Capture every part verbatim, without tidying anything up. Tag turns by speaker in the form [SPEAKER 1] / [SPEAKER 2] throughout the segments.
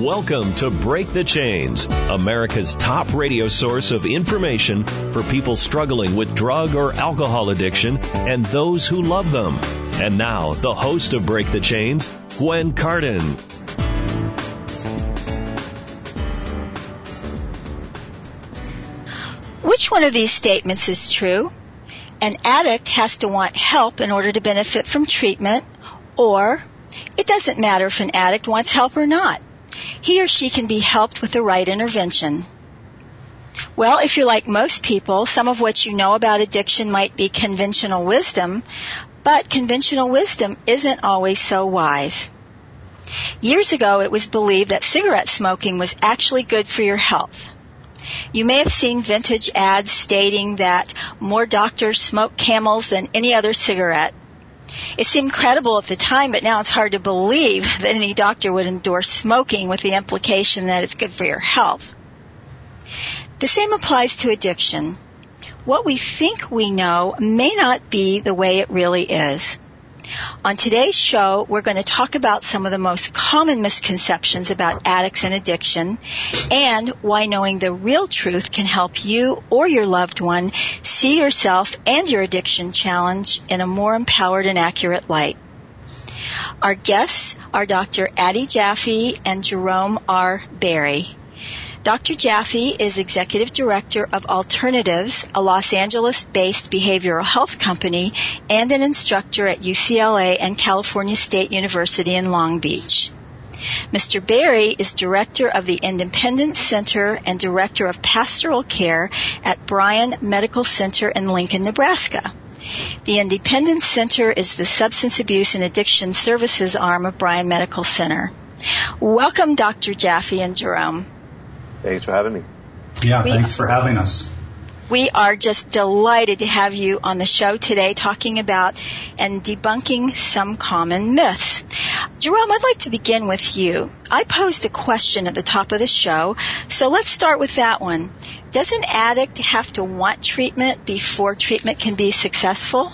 [SPEAKER 1] Welcome to Break the Chains, America's top radio source of information for people struggling with drug or alcohol addiction and those who love them. And now, the host of Break the Chains, Gwen Cardin.
[SPEAKER 2] Which one of these statements is true? An addict has to want help in order to benefit from treatment, or it doesn't matter if an addict wants help or not. He or she can be helped with the right intervention. Well, if you're like most people, some of what you know about addiction might be conventional wisdom, but conventional wisdom isn't always so wise. Years ago, it was believed that cigarette smoking was actually good for your health. You may have seen vintage ads stating that more doctors smoke Camels than any other cigarette. It seemed credible at the time, but now it's hard to believe that any doctor would endorse smoking with the implication that it's good for your health. The same applies to addiction. What we think we know may not be the way it really is. On today's show, we're going to talk about some of the most common misconceptions about addicts and addiction and why knowing the real truth can help you or your loved one see yourself and your addiction challenge in a more empowered and accurate light. Our guests are Doctor Addie Jaffe and Jerome R. Berry. Doctor Jaffe is Executive Director of Alternatives, a Los Angeles-based behavioral health company, and an instructor at U C L A and California State University in Long Beach. Mister Berry is Director of the Independence Center and Director of Pastoral Care at Bryan Medical Center in Lincoln, Nebraska. The Independence Center is the Substance Abuse and Addiction Services arm of Bryan Medical Center. Welcome, Doctor Jaffe and Jerome.
[SPEAKER 3] Thanks for having me.
[SPEAKER 4] Yeah,
[SPEAKER 2] we,
[SPEAKER 4] thanks for having us.
[SPEAKER 2] We are just delighted to have you on the show today talking about and debunking some common myths. Jerome, I'd like to begin with you. I posed a question at the top of the show, so let's start with that one. Does an addict have to want treatment before treatment can be successful?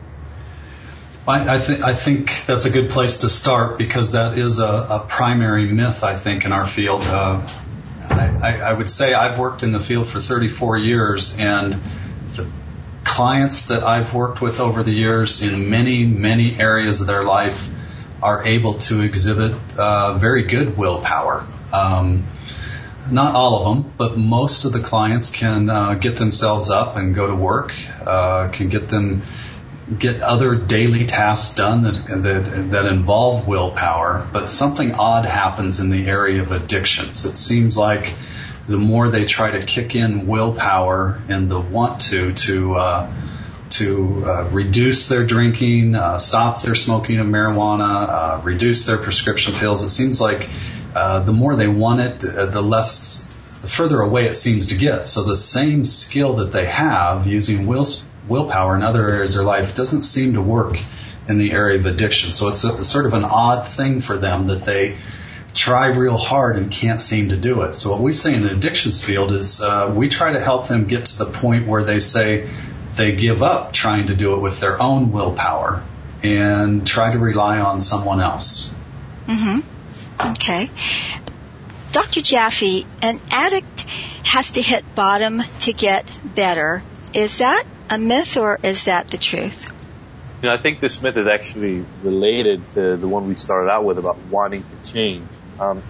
[SPEAKER 4] I, I, th- I think that's a good place to start because that is a, a primary myth, I think, in our field. Uh, I, I would say I've worked in the field for thirty-four years, and the clients that I've worked with over the years in many, many areas of their life are able to exhibit uh, very good willpower. Um, not all of them, but most of the clients can uh, get themselves up and go to work, uh, can get them get other daily tasks done that, that that involve willpower, but something odd happens in the area of addictions. It seems like the more they try to kick in willpower and the want to to uh, to uh, reduce their drinking, uh, stop their smoking of marijuana, uh, reduce their prescription pills, it seems like uh, the more they want it, uh, the less, the further away it seems to get. So the same skill that they have using will willpower in other areas of their life doesn't seem to work in the area of addiction. So it's a, sort of an odd thing for them that they try real hard and can't seem to do it. So what we say in the addictions field is uh, we try to help them get to the point where they say they give up trying to do it with their own willpower and try to rely on someone else.
[SPEAKER 2] Mm-hmm. Okay. Doctor Jaffe, an addict has to hit bottom to get better. Is that a myth, or is that the truth?
[SPEAKER 3] You know, I think this myth is actually related to the one we started out with about wanting to change. Um,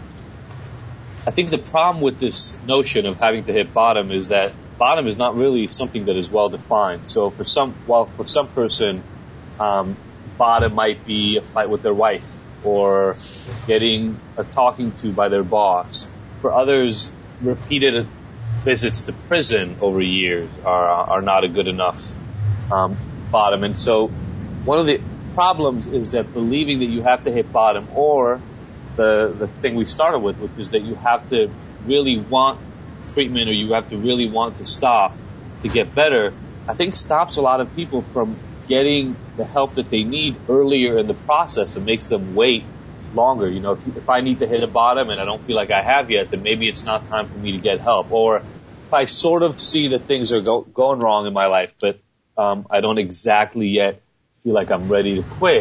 [SPEAKER 3] I think the problem with this notion of having to hit bottom is that bottom is not really something that is well defined. So for some, well, for some person, um, bottom might be a fight with their wife or getting a talking to by their boss. For others, repeated visits to prison over years are are not a good enough um, bottom. And so one of the problems is that believing that you have to hit bottom, or the the thing we started with, which is that you have to really want treatment or you have to really want to stop to get better, I think stops a lot of people from getting the help that they need earlier in the process and makes them wait longer. You know, if, if I need to hit a bottom and I don't feel like I have yet, then maybe it's not time for me to get help. Or if I sort of see that things are go, going wrong in my life, but um, I don't exactly yet feel like I'm ready to quit,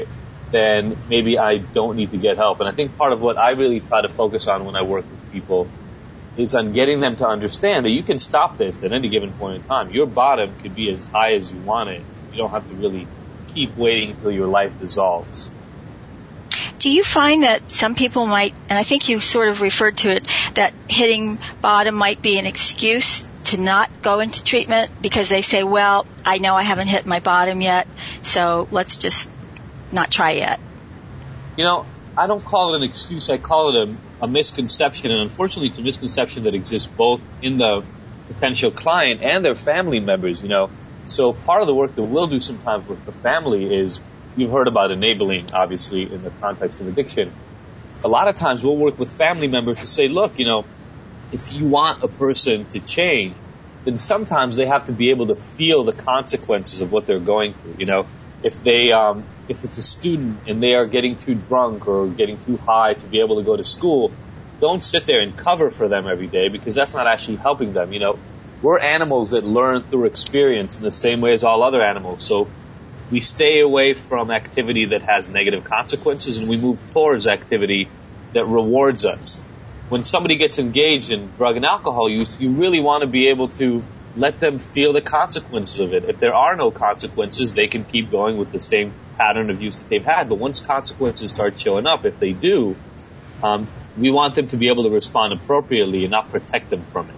[SPEAKER 3] then maybe I don't need to get help. And I think part of what I really try to focus on when I work with people is on getting them to understand that you can stop this at any given point in time. Your bottom could be as high as you want it. You don't have to really keep waiting until your life dissolves.
[SPEAKER 2] Do you find that some people might, and I think you sort of referred to it, that hitting bottom might be an excuse to not go into treatment because they say, well, I know I haven't hit my bottom yet, so let's just not try yet?
[SPEAKER 3] You know, I don't call it an excuse. I call it a, a misconception, and unfortunately it's a misconception that exists both in the potential client and their family members, you know. So part of the work that we'll do sometimes with the family is, you've heard about enabling, obviously, in the context of addiction. A lot of times we'll work with family members to say, look, you know, if you want a person to change, then sometimes they have to be able to feel the consequences of what they're going through. You know, if they, um, if it's a student and they are getting too drunk or getting too high to be able to go to school, don't sit there and cover for them every day, because that's not actually helping them. You know, we're animals that learn through experience in the same way as all other animals. So we stay away from activity that has negative consequences, and we move towards activity that rewards us. When somebody gets engaged in drug and alcohol use, you really want to be able to let them feel the consequences of it. If there are no consequences, they can keep going with the same pattern of use that they've had. But once consequences start showing up, if they do, um, we want them to be able to respond appropriately and not protect them from it.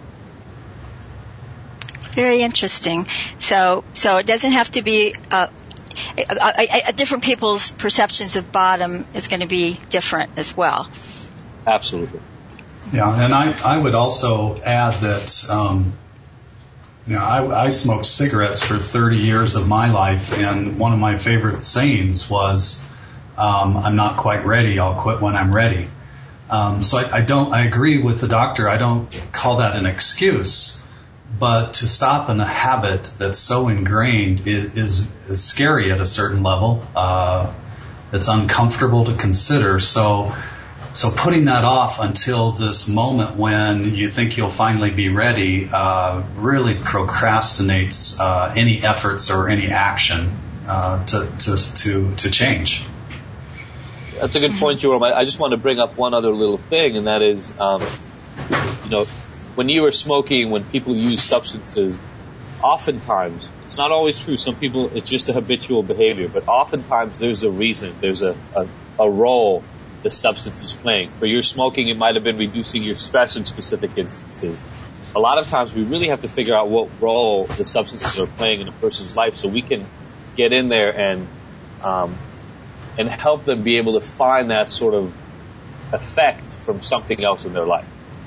[SPEAKER 2] Very interesting. So, so it doesn't have to be uh, I, I, different people's perceptions of bottom is going to be different as well.
[SPEAKER 3] Absolutely.
[SPEAKER 4] Yeah, and I, I would also add that, um, you know, I, I smoked cigarettes for thirty years of my life, and one of my favorite sayings was, um, I'm not quite ready, I'll quit when I'm ready. Um, so I, I don't, I agree with the doctor, I don't call that an excuse. But to stop in a habit that's so ingrained is, is, is scary at a certain level. Uh, it's uncomfortable to consider. So, so putting that off until this moment when you think you'll finally be ready uh, really procrastinates uh, any efforts or any action uh, to, to to to change.
[SPEAKER 3] That's a good point, Jerome. I, I just want to bring up one other little thing, and that is, um, you know. When you are smoking, when people use substances, oftentimes, it's not always true, some people, it's just a habitual behavior, but oftentimes there's a reason, there's a, a, a role the substance is playing. For your smoking, it might have been reducing your stress in specific instances. A lot of times we really have to figure out what role the substances are playing in a person's life so we can get in there and um, and help them be able to find that sort of effect from something else in their life.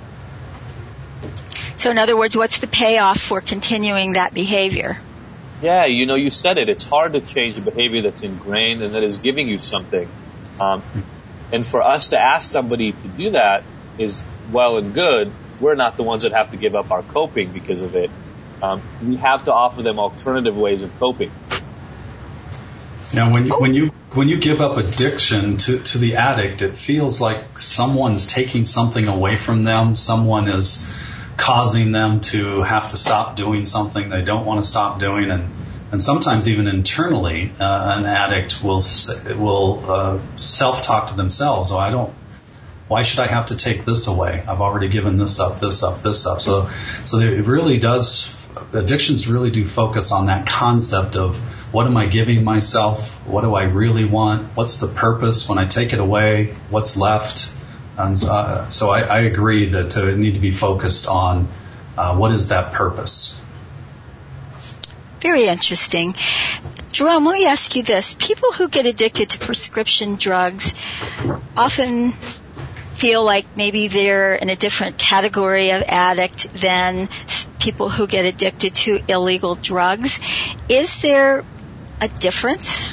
[SPEAKER 2] So in other words, what's the payoff for continuing that behavior?
[SPEAKER 3] Yeah, you know, you said it. It's hard to change a behavior that's ingrained and that is giving you something. Um, and for us to ask somebody to do that is well and good. We're not the ones that have to give up our coping because of it. Um, we have to offer them alternative ways of coping.
[SPEAKER 4] Now, when you, when you when you give up addiction to, to the addict, it feels like someone's taking something away from them. Someone is causing them to have to stop doing something they don't want to stop doing, and and sometimes even internally, uh, an addict will will uh, self-talk to themselves. Oh, I don't. Why should I have to take this away? I've already given this up, this up, this up. So, so it really does. Addictions really do focus on that concept of what am I giving myself? What do I really want? What's the purpose when I take it away? What's left? And uh, so I, I agree that uh, it need to be focused on uh, what is that purpose.
[SPEAKER 2] Very interesting. Jerome, let me ask you this. People who get addicted to prescription drugs often feel like maybe they're in a different category of addict than people who get addicted to illegal drugs. Is there a difference?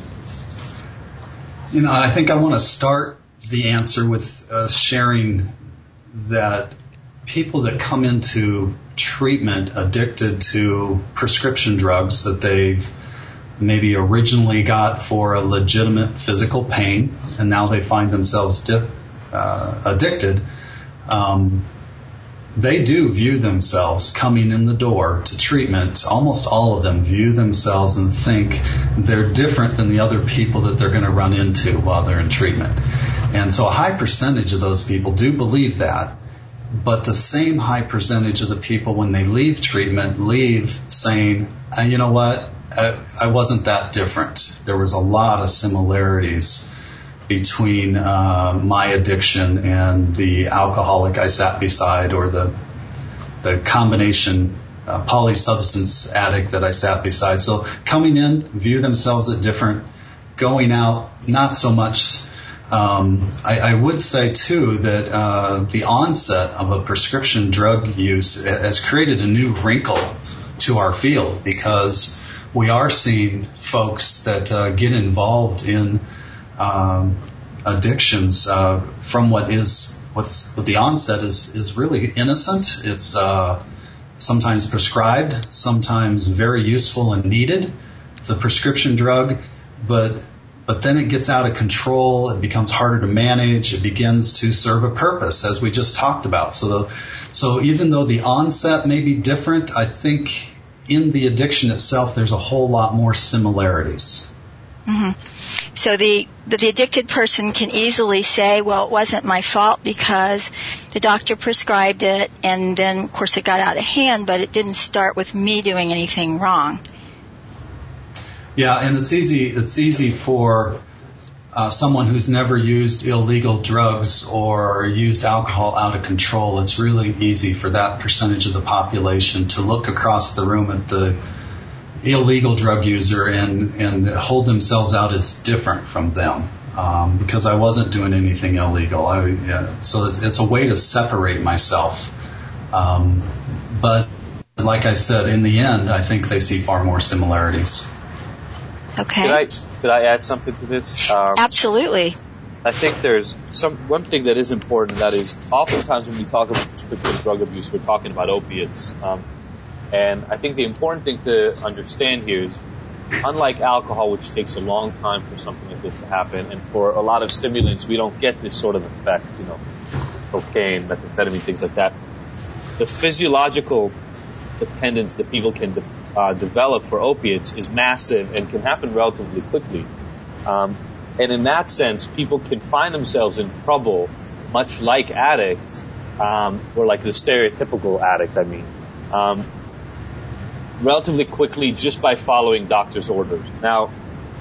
[SPEAKER 4] You know, I think I want to start the answer with uh, sharing that people that come into treatment addicted to prescription drugs that they've maybe originally got for a legitimate physical pain, and now they find themselves di- uh, addicted, um, they do view themselves coming in the door to treatment. Almost all of them view themselves and think they're different than the other people that they're going to run into while they're in treatment. And so a high percentage of those people do believe that, but the same high percentage of the people when they leave treatment leave saying, uh, you know what, I, I wasn't that different. There was a lot of similarities between uh, my addiction and the alcoholic I sat beside, or the the combination uh, polysubstance addict that I sat beside. So coming in, view themselves as different. Going out, not so much. Um, I, I would say, too, that uh, the onset of a prescription drug use has created a new wrinkle to our field, because we are seeing folks that uh, get involved in Um, addictions uh, from what is what's what the onset is is really innocent. It's uh, sometimes prescribed, sometimes very useful and needed, the prescription drug, but but then it gets out of control. It becomes harder to manage. It begins to serve a purpose, as we just talked about. So the, so even though the onset may be different, I think in the addiction itself there's a whole lot more similarities.
[SPEAKER 2] Mm-hmm. So the, the the addicted person can easily say, well, it wasn't my fault because the doctor prescribed it, and then, of course, it got out of hand, but it didn't start with me doing anything wrong.
[SPEAKER 4] Yeah, and it's easy. It's easy for uh, someone who's never used illegal drugs or used alcohol out of control. It's really easy for that percentage of the population to look across the room at the illegal drug user and, and hold themselves out as different from them, um, because I wasn't doing anything illegal. I, yeah, so it's, it's a way to separate myself. Um, but like I said, in the end, I think they see far more similarities.
[SPEAKER 2] Okay.
[SPEAKER 3] Could I, could I add something to this? Um,
[SPEAKER 2] Absolutely.
[SPEAKER 3] I think there's some one thing that is important. That is, oftentimes when we talk about prescription drug abuse, we're talking about opiates. Um, And I think the important thing to understand here is, unlike alcohol, which takes a long time for something like this to happen, and for a lot of stimulants, we don't get this sort of effect, you know, cocaine, methamphetamine, things like that. The physiological dependence that people can de- uh, develop for opiates is massive and can happen relatively quickly. Um, and in that sense, people can find themselves in trouble, much like addicts, um, or like the stereotypical addict, I mean. Um, relatively quickly just by following doctor's orders. Now,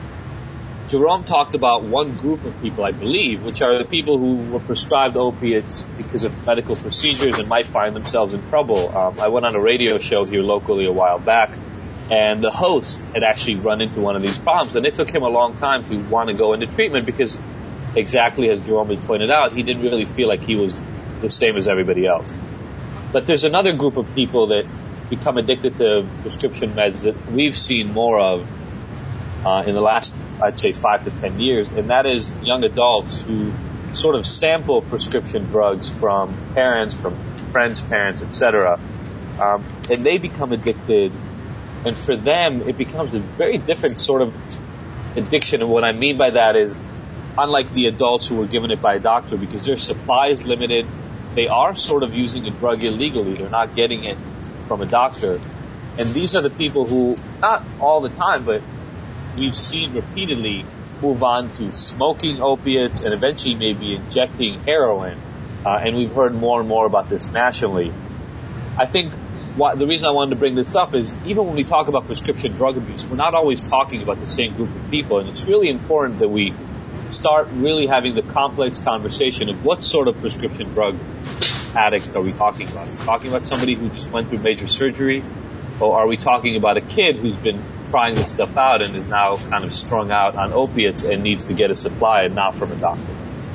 [SPEAKER 3] Jerome talked about one group of people, I believe, which are the people who were prescribed opiates because of medical procedures and might find themselves in trouble. Um, I went on a radio show here locally a while back, and the host had actually run into one of these problems, and it took him a long time to want to go into treatment because, exactly as Jerome had pointed out, he didn't really feel like he was the same as everybody else. But there's another group of people that become addicted to prescription meds that we've seen more of uh, in the last, I'd say, five to ten years, and that is young adults who sort of sample prescription drugs from parents, from friends' parents, et cetera, um, and they become addicted, and for them, it becomes a very different sort of addiction, and what I mean by that is, unlike the adults who were given it by a doctor, because their supply is limited, they are sort of using a drug illegally, they're not getting it from a doctor. And these are the people who, not all the time, but we've seen repeatedly move on to smoking opiates and eventually maybe injecting heroin. Uh, and we've heard more and more about this nationally. I think what, the reason I wanted to bring this up is even when we talk about prescription drug abuse, we're not always talking about the same group of people. And it's really important that we start really having the complex conversation of what sort of prescription drug addicts are we talking about? Are we talking about somebody who just went through major surgery? Or are we talking about a kid who's been trying this stuff out and is now kind of strung out on opiates and needs to get a supply and not from a doctor?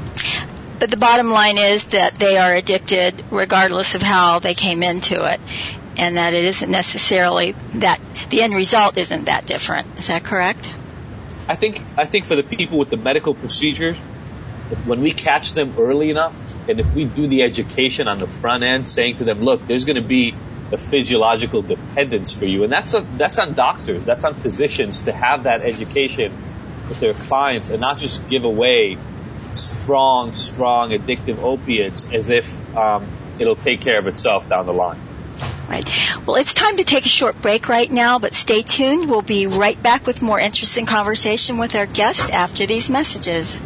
[SPEAKER 2] But the bottom line is that they are addicted regardless of how they came into it, and that it isn't necessarily that the end result isn't that different. Is that correct?
[SPEAKER 3] I think I think for the people with the medical procedures, when we catch them early enough, and if we do the education on the front end, saying to them, look, there's going to be a physiological dependence for you, and that's a, that's on doctors, that's on physicians to have that education with their clients and not just give away strong, strong addictive opiates as if um, it'll take care of itself down the line.
[SPEAKER 2] Right. Well, it's time to take a short break right now, but stay tuned. We'll be right back with more interesting conversation with our guests after these messages.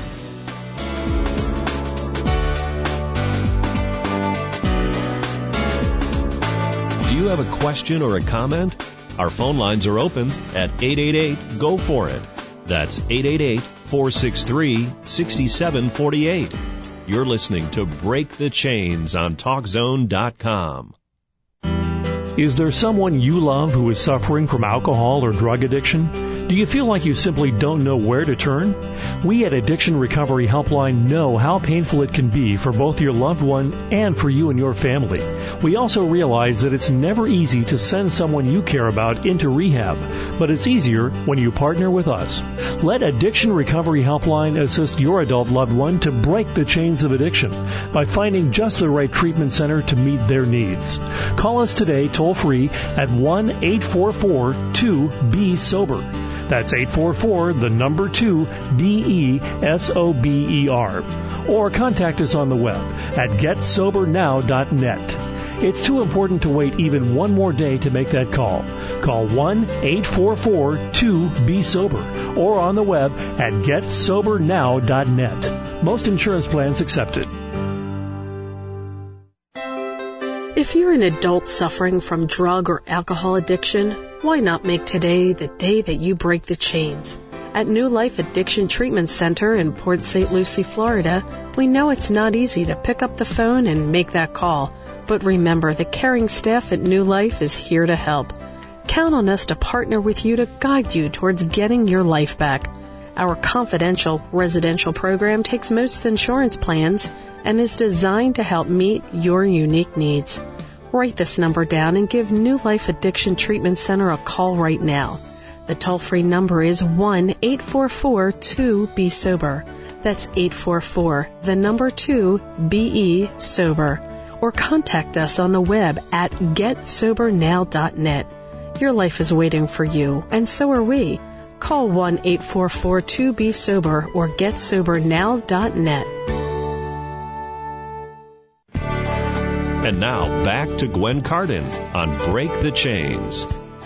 [SPEAKER 1] Do you have a question or a comment? Our phone lines are open at eight eight eight, G O for it. That's eight eight eight, four six three, six seven four eight. You're listening to Break the Chains on talk zone dot com.
[SPEAKER 5] Is there someone you love who is suffering from alcohol or drug addiction? Do you feel like you simply don't know where to turn? We at Addiction Recovery Helpline know how painful it can be for both your loved one and for you and your family. We also realize that it's never easy to send someone you care about into rehab, but it's easier when you partner with us. Let Addiction Recovery Helpline assist your adult loved one to break the chains of addiction by finding just the right treatment center to meet their needs. Call us today toll free at one eight four four two B sober. That's eight four four, the number two, B E S O B E R. Or contact us on the web at get sober now dot net. It's too important to wait even one more day to make that call. Call one eight four four two B sober or on the web at get sober now dot net. Most insurance plans accepted.
[SPEAKER 6] If you're an adult suffering from drug or alcohol addiction, why not make today the day that you break the chains? At New Life Addiction Treatment Center in Port Saint Lucie, Florida, we know it's not easy to pick up the phone and make that call. But remember, the caring staff at New Life is here to help. Count on us to partner with you to guide you towards getting your life back. Our confidential residential program takes most insurance plans and is designed to help meet your unique needs. Write this number down and give New Life Addiction Treatment Center a call right now. The toll-free number is one eight four four two B sober. That's eight four four, the number two, B E sober. Or contact us on the web at get sober now dot net. Your life is waiting for you, and so are we. Call one eight four four two B sober or get sober now dot net.
[SPEAKER 1] And now, back to Gwen Cardin on Break the Chains.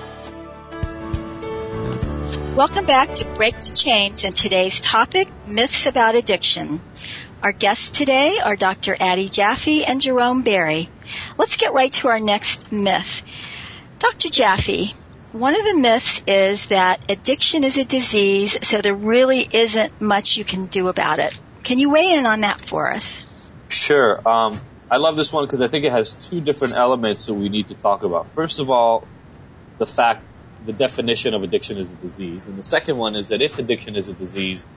[SPEAKER 2] Welcome back to Break the Chains, and today's topic, myths about addiction. Our guests today are Doctor Addie Jaffe and Jerome Berry. Let's get right to our next myth. Doctor Jaffe, one of the myths is that addiction is a disease, so there really isn't much you can do about it. Can you weigh in on that for us?
[SPEAKER 3] Sure. Um, I love this one because I think it has two different elements that we need to talk about. First of all, the fact, the definition of addiction is a disease. And the second one is that if addiction is a disease,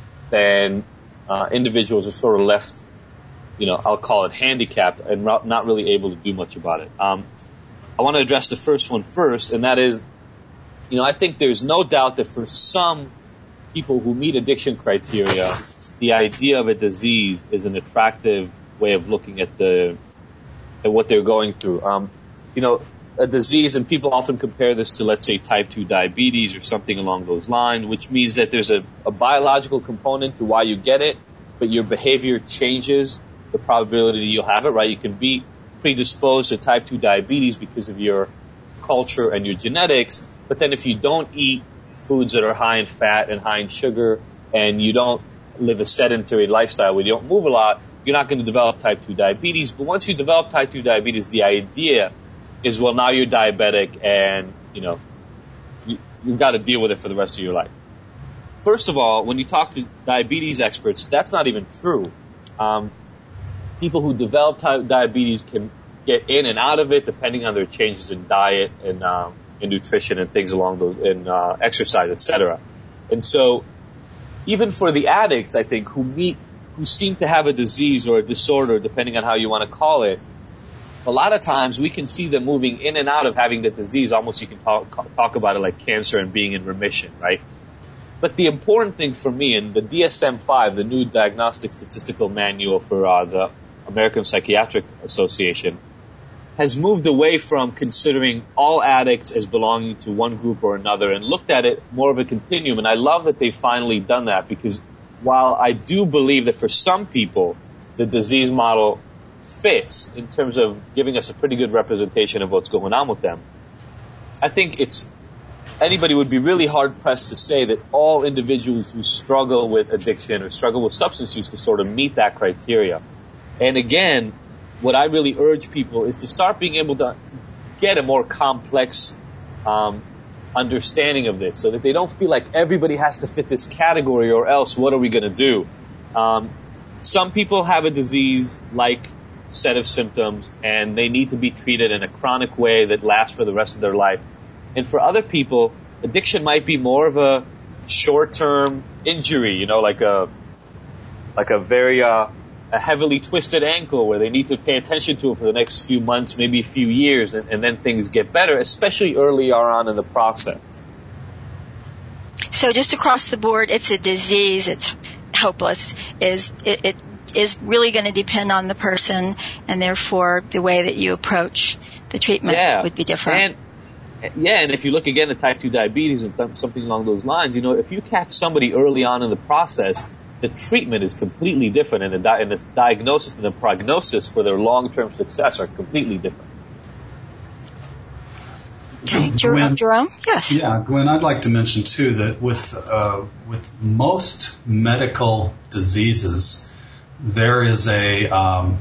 [SPEAKER 3] then uh, individuals are sort of left, you know, I'll call it handicapped and not really able to do much about it. Um, I want to address the first one first, and that is, you know, I think there's no doubt that for some people who meet addiction criteria, the idea of a disease is an attractive way of looking at the at what they're going through. Um, you know, a disease, and people often compare this to, let's say, type two diabetes or something along those lines, which means that there's a, a biological component to why you get it, but your behavior changes the probability that you'll have it, right? You can be predisposed to type two diabetes because of your culture and your genetics, but then if you don't eat foods that are high in fat and high in sugar, and you don't live a sedentary lifestyle where you don't move a lot, you're not going to develop type two diabetes. But once you develop type two diabetes, the idea is, well, now you're diabetic and, you know, you, you've got to deal with it for the rest of your life. First of all, when you talk to diabetes experts, that's not even true. Um, people who develop type diabetes can get in and out of it depending on their changes in diet and, um, in nutrition and things along those, in uh, exercise, et cetera. And so, even for the addicts, I think, who meet, who seem to have a disease or a disorder, depending on how you want to call it, a lot of times we can see them moving in and out of having the disease. Almost you can talk, talk about it like cancer and being in remission, right? But the important thing for me, and the D S M five, the new Diagnostic Statistical Manual for uh, the American Psychiatric Association, has moved away from considering all addicts as belonging to one group or another and looked at it more of a continuum. And I love that they've finally done that, because while I do believe that for some people the disease model fits in terms of giving us a pretty good representation of what's going on with them. I think it's anybody would be really hard pressed to say that all individuals who struggle with addiction or struggle with substance use to sort of meet that criteria. And again, what I really urge people is to start being able to get a more complex um, understanding of this, so that they don't feel like everybody has to fit this category, or else what are we going to do? Um, some people have a disease-like set of symptoms, and they need to be treated in a chronic way that lasts for the rest of their life. And for other people, addiction might be more of a short-term injury, you know, like a like a very uh, a heavily twisted ankle where they need to pay attention to it for the next few months, maybe a few years, and, and then things get better, especially early on in the process.
[SPEAKER 2] So just across the board, it's a disease, it's hopeless, is it, it is really going to depend on the person, and therefore the way that you approach the treatment
[SPEAKER 3] yeah.
[SPEAKER 2] would be different.
[SPEAKER 3] And, yeah, and if you look again at type two diabetes and th- something along those lines, you know, if you catch somebody early on in the process, the treatment is completely different, and the, di- and the diagnosis and the prognosis for their long-term success are completely different.
[SPEAKER 2] Okay, Jerome, Jerome? Yes.
[SPEAKER 4] Yeah, Gwen, I'd like to mention, too, that with uh, with most medical diseases, there is a, um,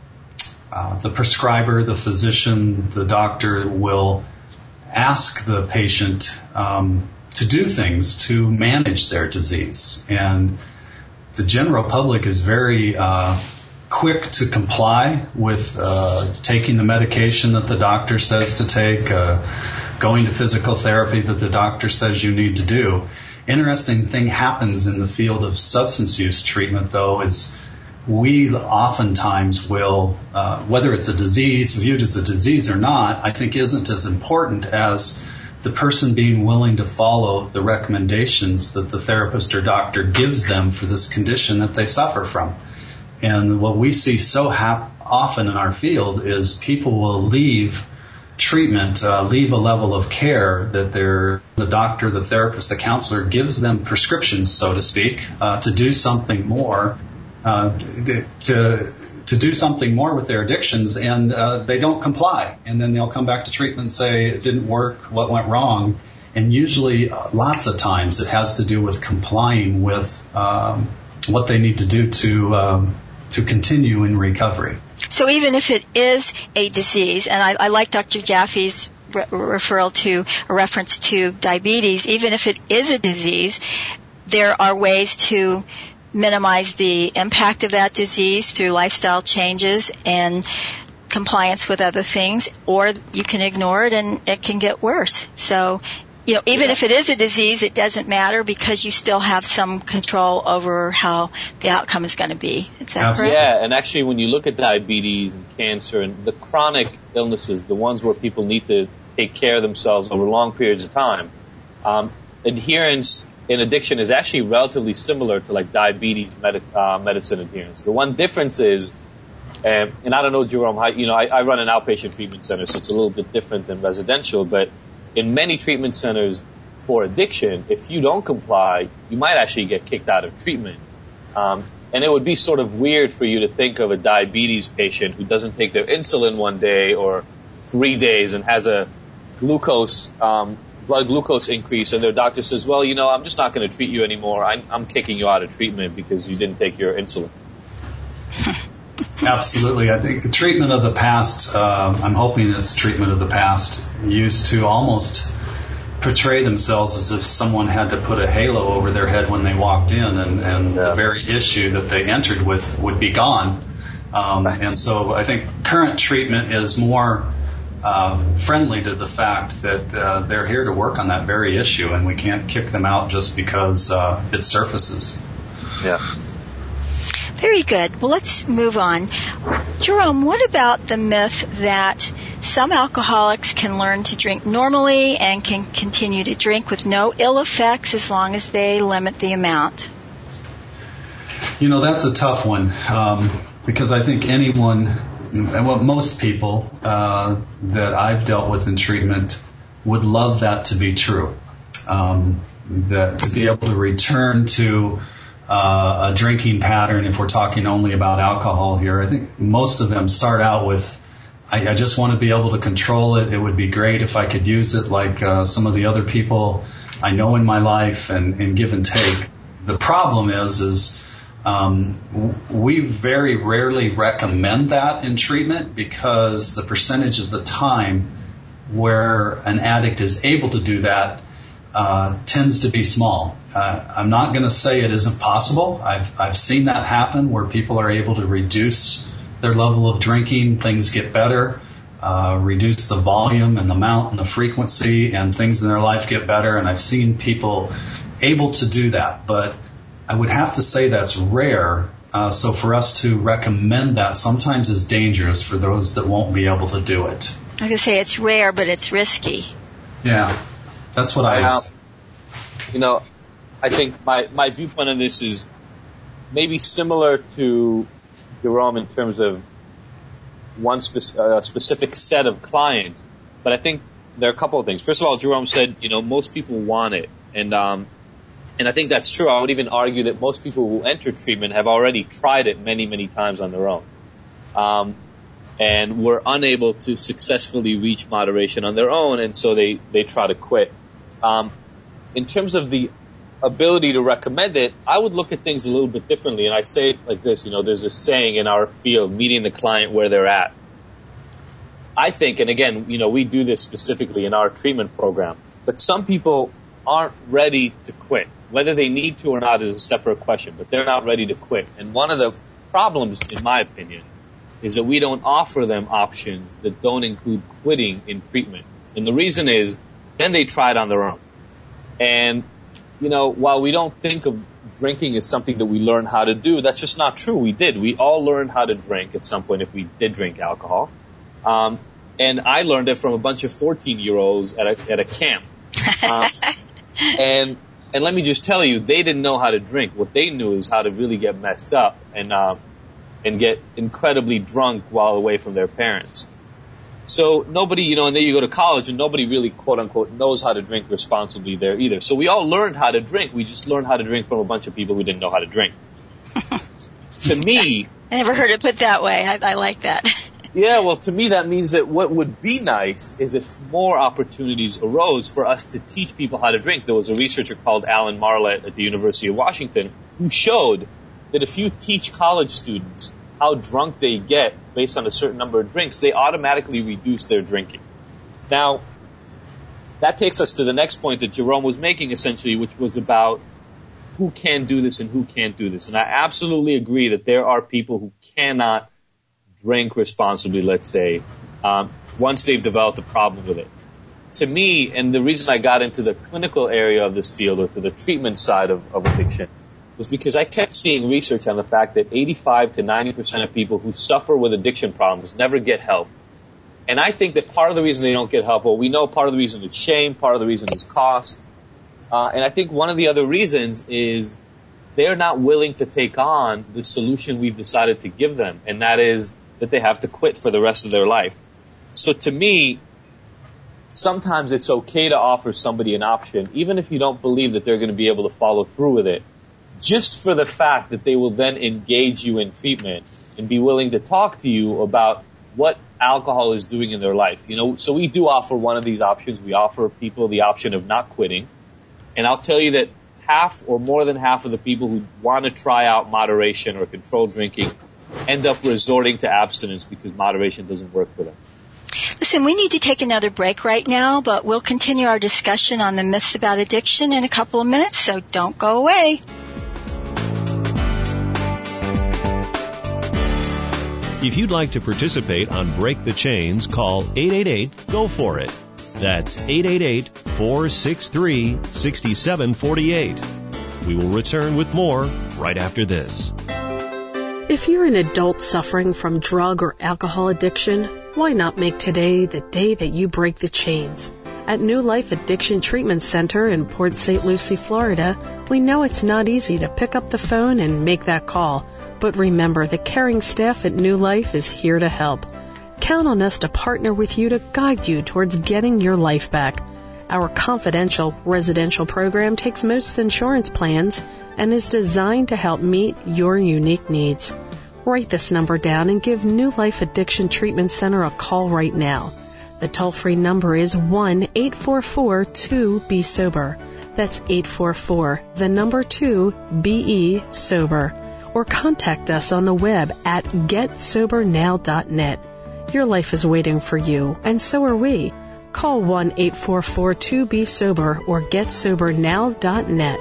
[SPEAKER 4] uh, the prescriber, the physician, the doctor will ask the patient um, to do things to manage their disease. And the general public is very uh, quick to comply with uh, taking the medication that the doctor says to take, uh, going to physical therapy that the doctor says you need to do. Interesting thing happens in the field of substance use treatment, though, is we oftentimes will, uh, whether it's a disease, viewed as a disease or not, I think isn't as important as the person being willing to follow the recommendations that the therapist or doctor gives them for this condition that they suffer from. And what we see so hap- often in our field is people will leave treatment, uh, leave a level of care that they're, the doctor, the therapist, the counselor gives them prescriptions, so to speak, uh, to do something more, uh, to to do something more with their addictions, and uh, they don't comply. And then they'll come back to treatment and say, it didn't work, what went wrong? And usually, uh, lots of times, it has to do with complying with um, what they need to do to um, to continue in recovery.
[SPEAKER 2] So even if it is a disease, and I, I like Doctor Jaffe's re- referral to, a reference to diabetes, even if it is a disease, there are ways to minimize the impact of that disease through lifestyle changes and compliance with other things, or you can ignore it and it can get worse. So, you know, even yeah. if it is a disease, it doesn't matter because you still have some control over how the outcome is going to be. Is that correct?
[SPEAKER 3] Yeah, and actually when you look at diabetes and cancer and the chronic illnesses, the ones where people need to take care of themselves over long periods of time, um, adherence in addiction is actually relatively similar to like diabetes med- uh, medicine adherence. The one difference is, um, and I don't know, Jerome, how, you know, I, I run an outpatient treatment center, so it's a little bit different than residential, but in many treatment centers for addiction, if you don't comply, you might actually get kicked out of treatment. Um, and it would be sort of weird for you to think of a diabetes patient who doesn't take their insulin one day or three days and has a glucose um blood glucose increase, and their doctor says, well, you know, I'm just not going to treat you anymore. I'm, I'm kicking you out of treatment because you didn't take your insulin.
[SPEAKER 4] Absolutely. I think the treatment of the past, uh, I'm hoping this treatment of the past used to almost portray themselves as if someone had to put a halo over their head when they walked in, and, and yeah. the very issue that they entered with would be gone. Um, and so I think current treatment is more Uh, friendly to the fact that uh, they're here to work on that very issue, and we can't kick them out just because uh, it surfaces.
[SPEAKER 3] Yeah.
[SPEAKER 2] Very good. Well, let's move on. Jerome, what about the myth that some alcoholics can learn to drink normally and can continue to drink with no ill effects as long as they limit the amount?
[SPEAKER 4] You know, that's a tough one, um, because I think anyone, and what most people uh, that I've dealt with in treatment would love that to be true. Um, that to be able to return to uh, a drinking pattern, if we're talking only about alcohol here, I think most of them start out with, I, I just want to be able to control it. It would be great if I could use it like uh, some of the other people I know in my life, and, and give and take. The problem is, is um, we very rarely recommend that in treatment, because the percentage of the time where an addict is able to do that uh, tends to be small. Uh, I'm not going to say it isn't possible. I've I've seen that happen where people are able to reduce their level of drinking, things get better, uh, reduce the volume and the amount and the frequency, and things in their life get better. And I've seen people able to do that, but I would have to say that's rare. Uh, so for us to recommend that sometimes is dangerous for those that won't be able to do it.
[SPEAKER 2] I can say it's rare, but it's risky.
[SPEAKER 4] Yeah, that's what I.
[SPEAKER 3] Uh, you know, I think my my viewpoint on this is maybe similar to Jerome in terms of one spe- uh, specific set of clients, but I think there are a couple of things. First of all, Jerome said, you know, most people want it, and um, and I think that's true. I would even argue that most people who enter treatment have already tried it many, many times on their own. Um, and were unable to successfully reach moderation on their own, and so they, they try to quit. Um, in terms of the ability to recommend it, I would look at things a little bit differently, and I'd say it like this, you know, there's a saying in our field, meeting the client where they're at. I think, and again, you know, we do this specifically in our treatment program, but some people aren't ready to quit. Whether they need to or not is a separate question, but they're not ready to quit. And one of the problems, in my opinion, is that we don't offer them options that don't include quitting in treatment. And the reason is, then they try it on their own. And, you know, while we don't think of drinking as something that we learn how to do, that's just not true. We did. We all learned how to drink at some point if we did drink alcohol. Um, and I learned it from a bunch of fourteen-year-olds at a, at a camp. Um, and and let me just tell you, they didn't know how to drink. What they knew is how to really get messed up and uh, and get incredibly drunk while away from their parents. So nobody, you know, and then you go to college and nobody really, quote unquote, knows how to drink responsibly there either. So we all learned how to drink. We just learned how to drink from a bunch of people who didn't know how to drink. To me...
[SPEAKER 2] I never heard it put that way. I, I like that.
[SPEAKER 3] Yeah, well, to me that means that what would be nice is if more opportunities arose for us to teach people how to drink. There was a researcher called Alan Marlett at the University of Washington who showed that if you teach college students how drunk they get based on a certain number of drinks, they automatically reduce their drinking. Now, that takes us to the next point that Jerome was making, essentially, which was about who can do this and who can't do this. And I absolutely agree that there are people who cannot drink responsibly, let's say, um, once they've developed a problem with it. To me, and the reason I got into the clinical area of this field, or to the treatment side of, of addiction, was because I kept seeing research on the fact that eighty-five to ninety percent of people who suffer with addiction problems never get help. And I think that part of the reason they don't get help, well, we know part of the reason is shame, part of the reason is cost. Uh, and I think one of the other reasons is they're not willing to take on the solution we've decided to give them, and that is that they have to quit for the rest of their life. So to me, sometimes it's okay to offer somebody an option, even if you don't believe that they're going to be able to follow through with it, just for the fact that they will then engage you in treatment and be willing to talk to you about what alcohol is doing in their life. You know, so we do offer one of these options. We offer people the option of not quitting. And I'll tell you that half or more than half of the people who want to try out moderation or controlled drinking end up resorting to abstinence because moderation doesn't work for them.
[SPEAKER 2] Listen, we need to take another break right now, but we'll continue our discussion on the myths about addiction in a couple of minutes, so don't go away.
[SPEAKER 1] If you'd like to participate on Break the Chains, call eight eight eight, G O for it. That's eight eight eight, four six three, six seven four eight. We will return with more right after this.
[SPEAKER 6] If you're an adult suffering from drug or alcohol addiction, why not make today the day that you break the chains? At New Life Addiction Treatment Center in Port Saint Lucie, Florida, we know it's not easy to pick up the phone and make that call. But remember, the caring staff at New Life is here to help. Count on us to partner with you to guide you towards getting your life back. Our confidential residential program takes most insurance plans and is designed to help meet your unique needs. Write this number down and give New Life Addiction Treatment Center a call right now. The toll-free number is one eight four four two B sober. That's eight four four, the number two, B E, sober. Or contact us on the web at get sober now dot net. Your life is waiting for you, and so are we. Call one eight four four two B sober or get sober now dot net.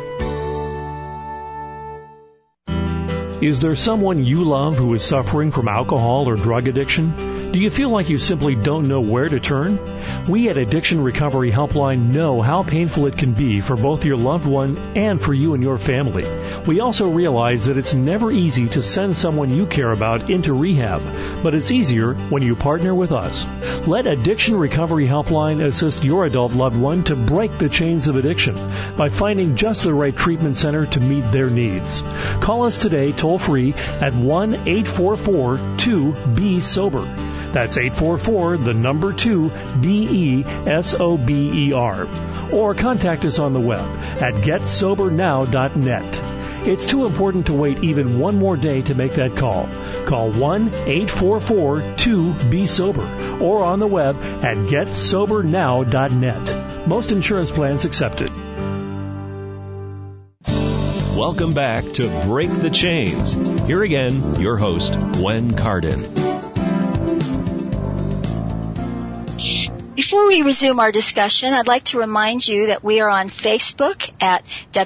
[SPEAKER 5] Is there someone you love who is suffering from alcohol or drug addiction? Do you feel like you simply don't know where to turn? We at Addiction Recovery Helpline know how painful it can be for both your loved one and for you and your family. We also realize that it's never easy to send someone you care about into rehab, but it's easier when you partner with us. Let Addiction Recovery Helpline assist your adult loved one to break the chains of addiction by finding just the right treatment center to meet their needs. Call us today toll-free at one eight four four two B sober. That's eight four four, the number two, B E S O B E R. Or contact us on the web at get sober now dot net. It's too important to wait even one more day to make that call. Call one eight four four two B sober or on the web at get sober now dot net. Most insurance plans accepted.
[SPEAKER 1] Welcome back to Break the Chains. Here again, your host, Gwen Cardin.
[SPEAKER 2] Before we resume our discussion, I'd like to remind you that we are on Facebook at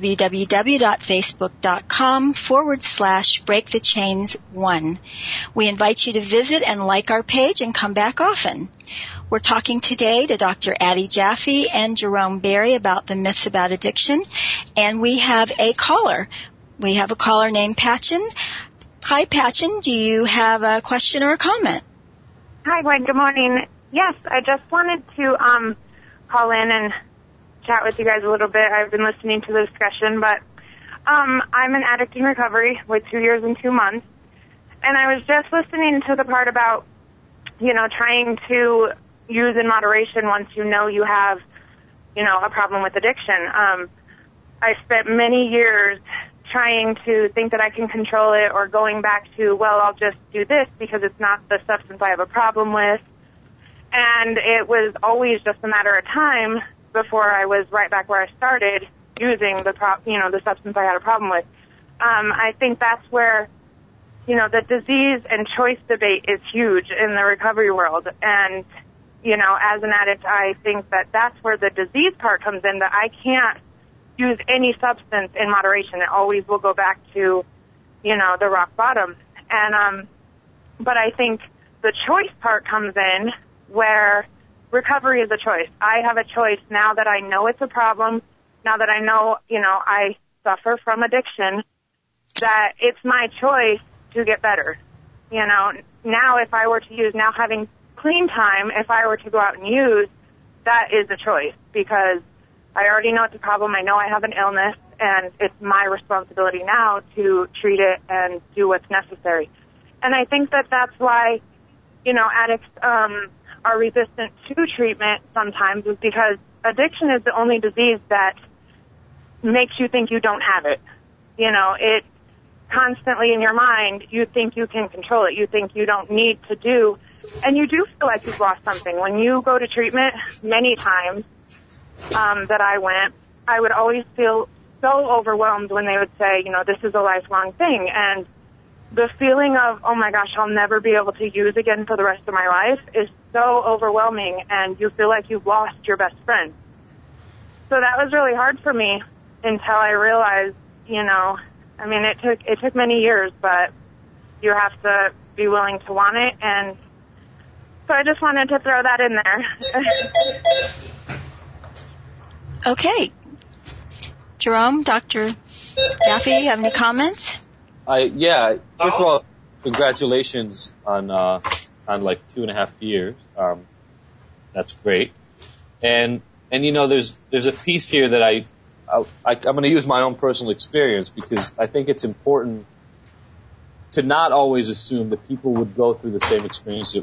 [SPEAKER 2] www.facebook.com forward slash break the chains one. We invite you to visit and like our page and come back often. We're talking today to Doctor Addie Jaffe and Jerome Berry about the myths about addiction, and we have a caller. We have a caller named Patchen. Hi, Patchen. Do you have a question or a comment?
[SPEAKER 7] Hi, Gwen. Good morning. Yes, I just wanted to um, call in and chat with you guys a little bit. I've been listening to the discussion, but um, I'm an addict in recovery with two years and two months, and I was just listening to the part about, you know, trying to use in moderation once you know you have, you know, a problem with addiction. Um, I spent many years trying to think that I can control it or going back to, well, I'll just do this because it's not the substance I have a problem with. And it was always just a matter of time before I was right back where I started using the, pro- you know, the substance I had a problem with. Um, I think that's where, you know, the disease and choice debate is huge in the recovery world. And, you know, as an addict, I think that that's where the disease part comes in, that I can't use any substance in moderation. It always will go back to, you know, the rock bottom. And, um, but I think the choice part comes in where recovery is a choice. I have a choice now that I know it's a problem, now that I know, you know, I suffer from addiction, that it's my choice to get better. You know, now if I were to use, now having clean time, if I were to go out and use, that is a choice because I already know it's a problem. I know I have an illness, and it's my responsibility now to treat it and do what's necessary. And I think that that's why, you know, addicts um, are resistant to treatment sometimes is because addiction is the only disease that makes you think you don't have it. You know, it constantly in your mind, you think you can control it. You think you don't need to do, and you do feel like you've lost something. When you go to treatment, many times um, that I went, I would always feel so overwhelmed when they would say, you know, this is a lifelong thing. And the feeling of, oh my gosh, I'll never be able to use again for the rest of my life is so overwhelming, and you feel like you've lost your best friend. So that was really hard for me until I realized, you know, I mean, it took it took many years, but you have to be willing to want it, and so I just wanted to throw that in there.
[SPEAKER 2] Okay. Jerome, Doctor Jaffe, you have any comments?
[SPEAKER 3] I yeah. First of all, congratulations on uh, on like two and a half years. Um, that's great. And and you know, there's there's a piece here that I, I, I I'm going to use my own personal experience because I think it's important to not always assume that people would go through the same experience that we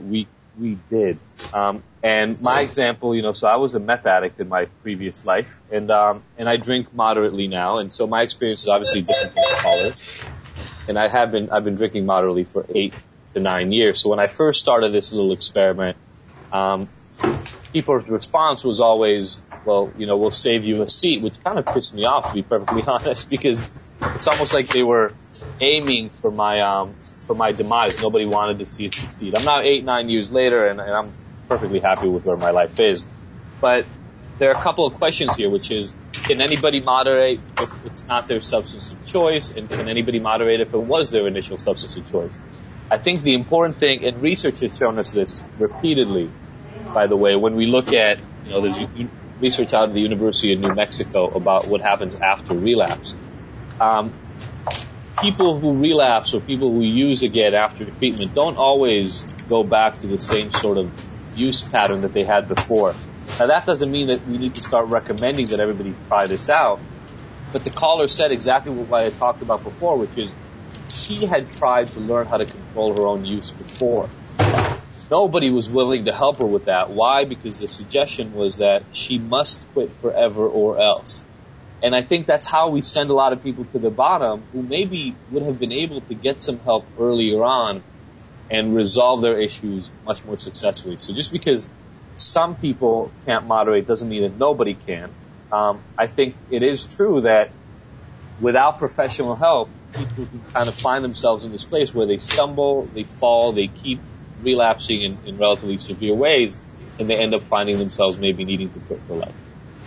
[SPEAKER 3] we did. Um, and my example, you know, so I was a meth addict in my previous life, and um, and I drink moderately now, and so my experience is obviously different from the callers. And I have been I've been drinking moderately for eight to nine years. So when I first started this little experiment, um, people's response was always, well, you know, we'll save you a seat, which kind of pissed me off, to be perfectly honest, because it's almost like they were aiming for my um, for my demise. Nobody wanted to see it succeed. I'm now eight, nine years later, and, and I'm perfectly happy with where my life is. But there are a couple of questions here, which is, can anybody moderate if it's not their substance of choice, and can anybody moderate if it was their initial substance of choice? I think the important thing, and research has shown us this repeatedly, by the way, when we look at, you know, there's research out of the University of New Mexico about what happens after relapse. Um, people who relapse or people who use again after treatment don't always go back to the same sort of use pattern that they had before. Now, that doesn't mean that we need to start recommending that everybody try this out, but the caller said exactly what I had talked about before, which is she had tried to learn how to control her own use before. Nobody was willing to help her with that. Why? Because the suggestion was that she must quit forever or else. And I think that's how we send a lot of people to the bottom who maybe would have been able to get some help earlier on and resolve their issues much more successfully. So just because some people can't moderate doesn't mean that nobody can. Um, I think it is true that without professional help, people can kind of find themselves in this place where they stumble, they fall, they keep relapsing in, in relatively severe ways, and they end up finding themselves maybe needing to quit for life.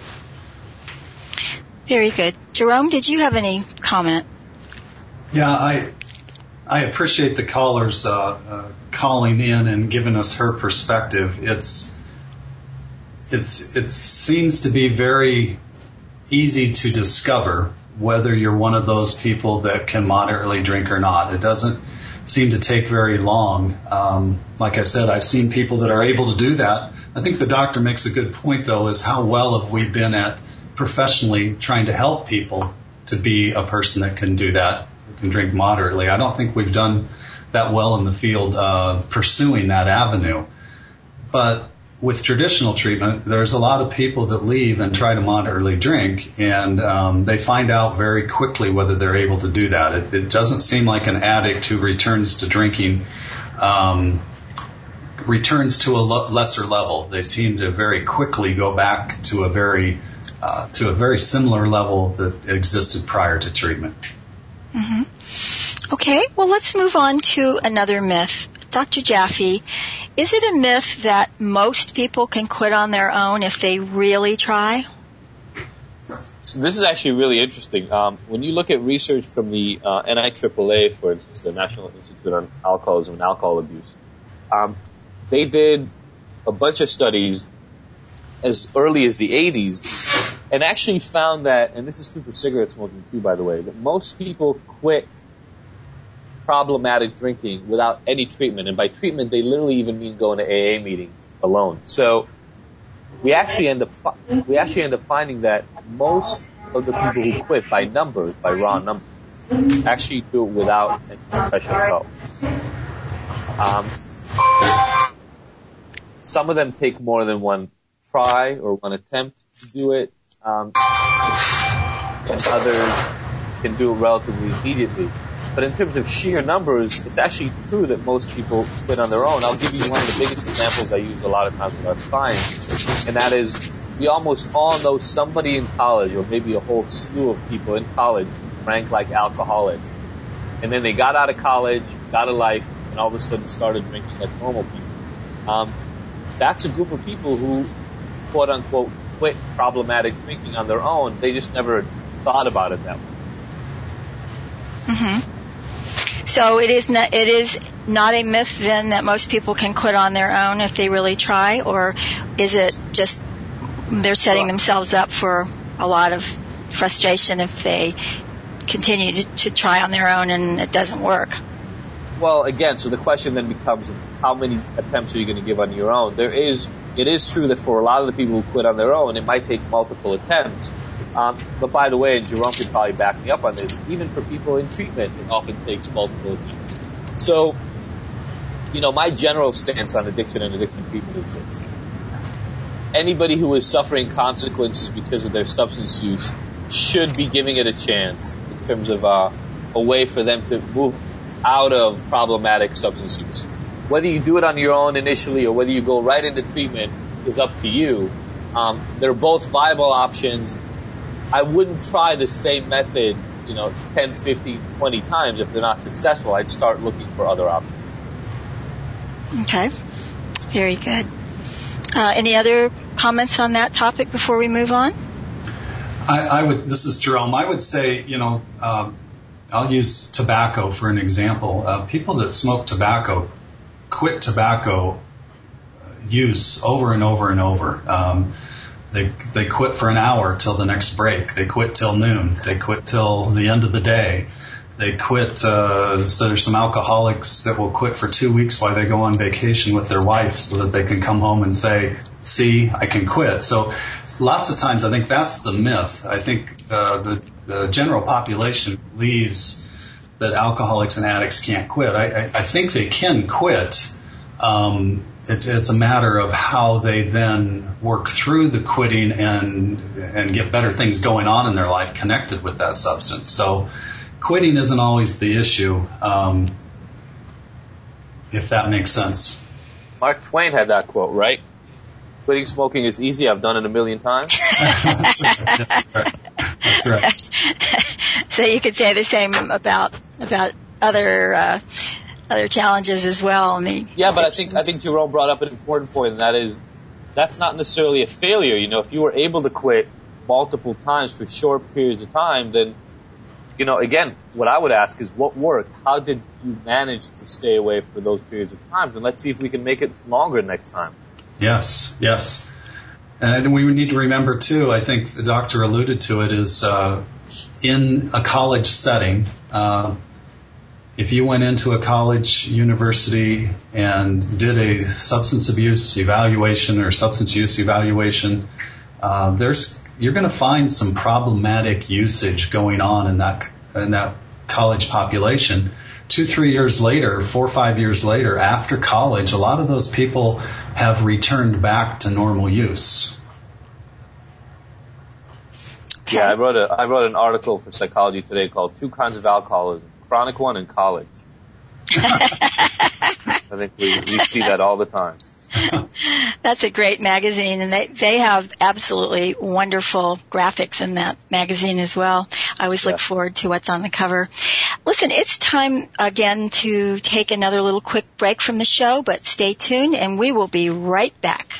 [SPEAKER 2] Very good. Jerome, did you have any comment?
[SPEAKER 4] Yeah, I I appreciate the callers uh, uh, calling in and giving us her perspective. It's it's it seems to be very easy to discover whether you're one of those people that can moderately drink or not. It doesn't seem to take very long. Um, like I said, I've seen people that are able to do that. I think the doctor makes a good point, though, is how well have we been at professionally trying to help people to be a person that can do that, who can drink moderately. I don't think we've done that well in the field uh, pursuing that avenue. But with traditional treatment, there's a lot of people that leave and try to moderately drink, and um, they find out very quickly whether they're able to do that. It, it doesn't seem like an addict who returns to drinking um, returns to a lo- lesser level. They seem to very quickly go back to a very uh, to a very similar level that existed prior to treatment.
[SPEAKER 2] Mm-hmm. Okay, well, let's move on to another myth. Doctor Jaffe, is it a myth that most people can quit on their own if they really try?
[SPEAKER 3] So this is actually really interesting. Um, when you look at research from the uh, N I A A A, for instance, the National Institute on Alcoholism and Alcohol Abuse, um, they did a bunch of studies as early as the eighties and actually found that, and this is true for cigarette smoking too, by the way, that most people quit problematic drinking without any treatment. And by treatment, they literally even mean going to A A meetings alone. So we actually end up we actually end up finding that most of the people who quit by numbers, by raw numbers, actually do it without any professional help. Um, some of them take more than one try or one attempt to do it, um, and others can do it relatively immediately. But in terms of sheer numbers, it's actually true that most people quit on their own. I'll give you one of the biggest examples I use a lot of times with our clients, and that is we almost all know somebody in college, or maybe a whole slew of people in college, drank like alcoholics. And then they got out of college, got a life, and all of a sudden started drinking like normal people. Um, that's a group of people who, quote unquote, quit problematic drinking on their own. They just never thought about it that way.
[SPEAKER 2] Mm-hmm. So it is not, it is not a myth then that most people can quit on their own if they really try, or is it just they're setting themselves up for a lot of frustration if they continue to, to try on their own and it doesn't work?
[SPEAKER 3] Well, again, so the question then becomes, how many attempts are you going to give on your own? There is, it is true that for a lot of the people who quit on their own, it might take multiple attempts. Um, but by the way, and Jerome could probably back me up on this, even for people in treatment, it often takes multiple attempts. So you know, my general stance on addiction and addiction treatment is this. Anybody who is suffering consequences because of their substance use should be giving it a chance in terms of uh, a way for them to move out of problematic substance use. Whether you do it on your own initially or whether you go right into treatment is up to you. Um, they're both viable options. I wouldn't try the same method, you know, ten, fifteen, twenty times if they're not successful. I'd start looking for other options.
[SPEAKER 2] Okay. Very good. Uh, any other comments on that topic before we move on?
[SPEAKER 4] I, I would. This is Jerome. I would say, you know, um, I'll use tobacco for an example. Uh, people that smoke tobacco quit tobacco use over and over and over. Um, they they quit for an hour till the next break. They quit till noon. They quit till the end of the day. They quit. Uh, so there's some alcoholics that will quit for two weeks while they go on vacation with their wife so that they can come home and say, see, I can quit. So lots of times I think that's the myth. I think uh, the, the general population believes that alcoholics and addicts can't quit. I, I, I think they can quit. Um, it's, it's a matter of how they then work through the quitting and and get better things going on in their life connected with that substance. So quitting isn't always the issue, um, if that makes sense.
[SPEAKER 3] Mark Twain had that quote, right? Quitting smoking is easy. I've done it a million times.
[SPEAKER 4] That's right. That's right.
[SPEAKER 2] So you could say the same about about other uh, other challenges as well. I mean,
[SPEAKER 3] yeah, but I think I think Jerome brought up an important point, and that is that's not necessarily a failure. You know, if you were able to quit multiple times for short periods of time, then, you know, again, what I would ask is what worked? How did you manage to stay away for those periods of time? And let's see if we can make it longer next time.
[SPEAKER 4] Yes, yes. And we need to remember, too, I think the doctor alluded to it, is uh, in a college setting, uh, if you went into a college, university, and did a substance abuse evaluation or substance use evaluation, uh, there's you're going to find some problematic usage going on in that in that college population. Two, three years later, four or five years later, after college, a lot of those people have returned back to normal use.
[SPEAKER 3] Yeah, I wrote a I wrote an article for Psychology Today called Two Kinds of Alcoholism, Chronic One and College. I think we, we see that all the time.
[SPEAKER 2] That's a great magazine, and they they have absolutely wonderful graphics in that magazine as well. I always look yeah. forward to what's on the cover. Listen, it's time again to take another little quick break from the show, but stay tuned and we will be right back.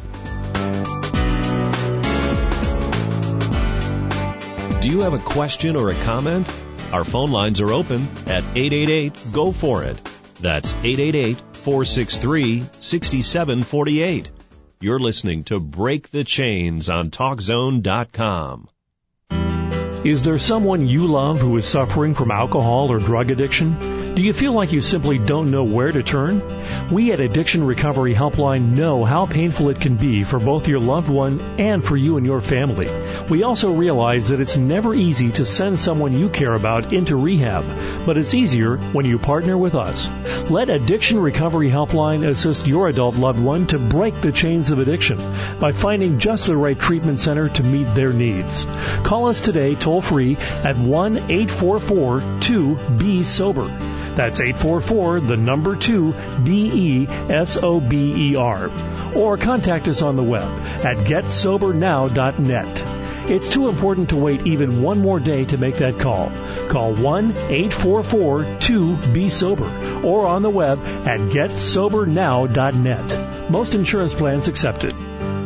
[SPEAKER 1] Do you have a question or a comment? Our phone lines are open at eight eight eight, G O for it. That's eight eight eight, four six three, six seven four eight. You're listening to Break the Chains on Talk Zone dot com.
[SPEAKER 5] Is there someone you love who is suffering from alcohol or drug addiction? Do you feel like you simply don't know where to turn? We at Addiction Recovery Helpline know how painful it can be for both your loved one and for you and your family. We also realize that it's never easy to send someone you care about into rehab, but it's easier when you partner with us. Let Addiction Recovery Helpline assist your adult loved one to break the chains of addiction by finding just the right treatment center to meet their needs. Call us today toll free at one eight four four two be sober. That's eight four four, the number two, B E S O B E R. Or contact us on the web at get sober now dot net. It's too important to wait even one more day to make that call. Call one eight four four two be sober or on the web at get sober now dot net. Most insurance plans accepted.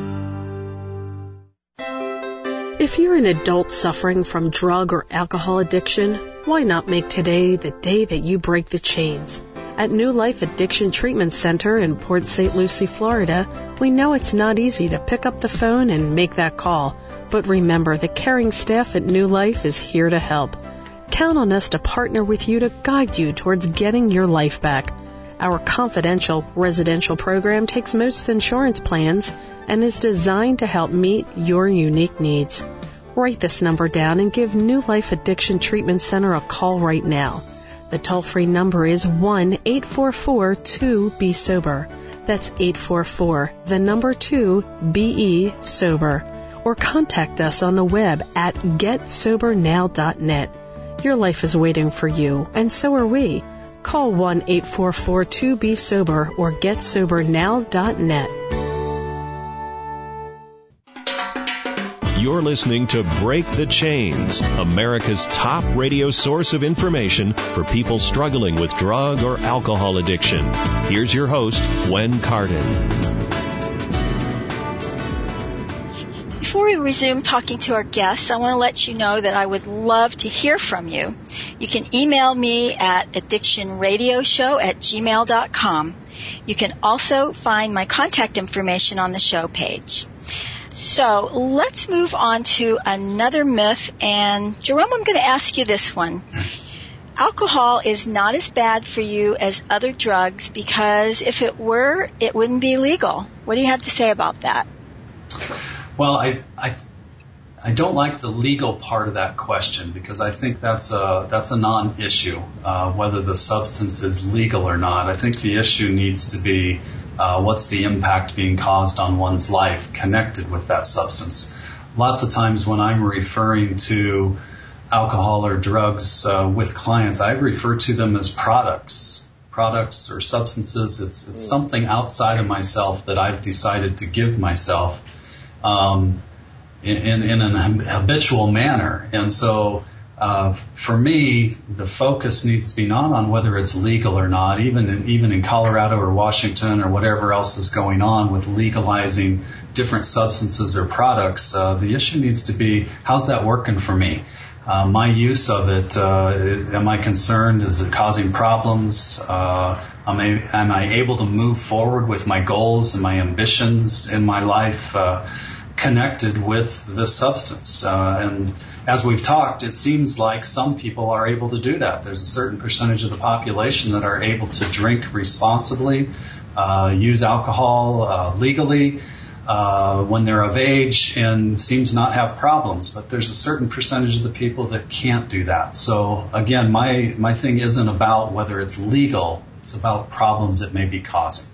[SPEAKER 6] If you're an adult suffering from drug or alcohol addiction, why not make today the day that you break the chains? At New Life Addiction Treatment Center in Port Saint Lucie, Florida, we know it's not easy to pick up the phone and make that call. But remember, the caring staff at New Life is here to help. Count on us to partner with you to guide you towards getting your life back. Our confidential residential program takes most insurance plans and is designed to help meet your unique needs. Write this number down and give New Life Addiction Treatment Center a call right now. The toll-free number is one eight four four two B sober. That's eight four four, the number two, B E, sober. Or contact us on the web at get sober now dot net. Your life is waiting for you, and so are we. Call one eight four four two B sober or get sober now dot net.
[SPEAKER 1] You're listening to Break the Chains, America's top radio source of information for people struggling with drug or alcohol addiction. Here's your host, Gwen Cardin.
[SPEAKER 2] Before we resume talking to our guests, I want to let you know that I would love to hear from you. You can email me at addiction radio show at gmail dot com. You can also find my contact information on the show page. So let's move on to another myth. And Jerome, I'm going to ask you this one. Alcohol is not as bad for you as other drugs because if it were, it wouldn't be legal. What do you have to say about that?
[SPEAKER 4] Well, I, I, I don't like the legal part of that question because I think that's a, that's a non-issue, uh, whether the substance is legal or not. I think the issue needs to be uh, what's the impact being caused on one's life connected with that substance. Lots of times when I'm referring to alcohol or drugs uh, with clients, I refer to them as products. Products or substances. It's, it's something outside of myself that I've decided to give myself um, in, in an habitual manner. And so uh, for me, the focus needs to be not on whether it's legal or not, even in, even in Colorado or Washington or whatever else is going on with legalizing different substances or products. Uh, the issue needs to be, how's that working for me? Uh, my use of it, uh, am I concerned? Is it causing problems? Uh, am, I, am I able to move forward with my goals and my ambitions in my life uh, connected with this substance? Uh, and as we've talked, it seems like some people are able to do that. There's a certain percentage of the population that are able to drink responsibly, uh, use alcohol uh, legally, Uh, when they're of age and seem to not have problems. But there's a certain percentage of the people that can't do that. So again, my, my thing isn't about whether it's legal. It's about problems it may be causing.